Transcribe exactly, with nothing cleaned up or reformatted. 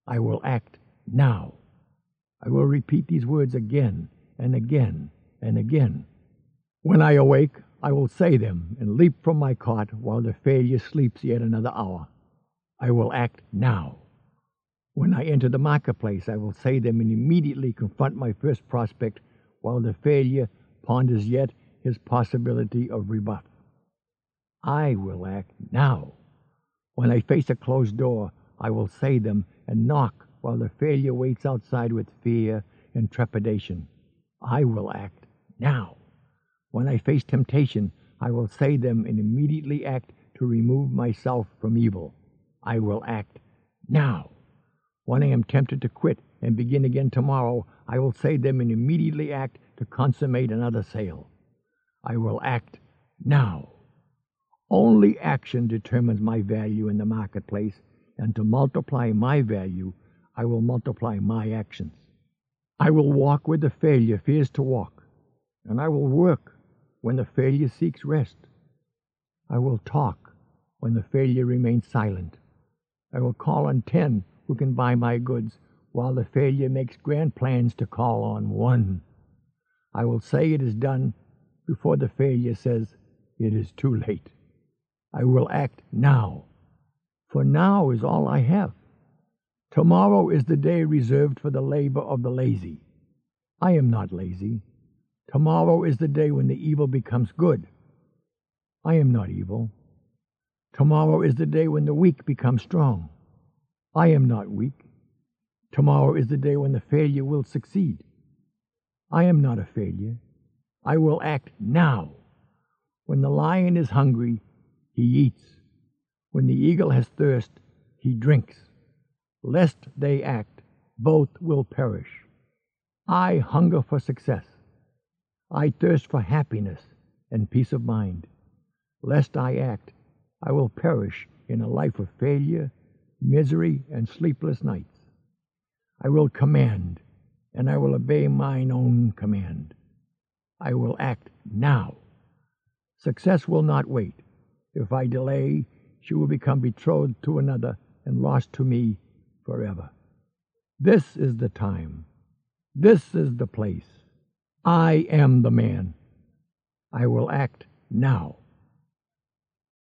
I will act now. I will repeat these words again and again and again. When I awake, I will say them and leap from my cot while the failure sleeps yet another hour. I will act now. When I enter the marketplace, I will say them and immediately confront my first prospect while the failure ponders yet his possibility of rebuff. I will act now. When I face a closed door, I will say them and knock while the failure waits outside with fear and trepidation. I will act now. When I face temptation, I will say them and immediately act to remove myself from evil. I will act now. When I am tempted to quit and begin again tomorrow, I will say them and immediately act to consummate another sale. I will act now. Only action determines my value in the marketplace, and to multiply my value, I will multiply my actions. I will walk where the failure fears to walk, and I will work when the failure seeks rest. I will talk when the failure remains silent. I will call on ten who can buy my goods, while the failure makes grand plans to call on one. I will say it is done before the failure says it is too late. I will act now, for now is all I have. Tomorrow is the day reserved for the labor of the lazy. I am not lazy. Tomorrow is the day when the evil becomes good. I am not evil. Tomorrow is the day when the weak become strong. I am not weak. Tomorrow is the day when the failure will succeed. I am not a failure. I will act now. When the lion is hungry, he eats. When the eagle has thirst, he drinks. Lest they act, both will perish. I hunger for success. I thirst for happiness and peace of mind. Lest I act, I will perish in a life of failure, misery, and sleepless nights. I will command, and I will obey mine own command. I will act now. Success will not wait. If I delay, she will become betrothed to another and lost to me forever. This is the time. This is the place. I am the man. I will act now.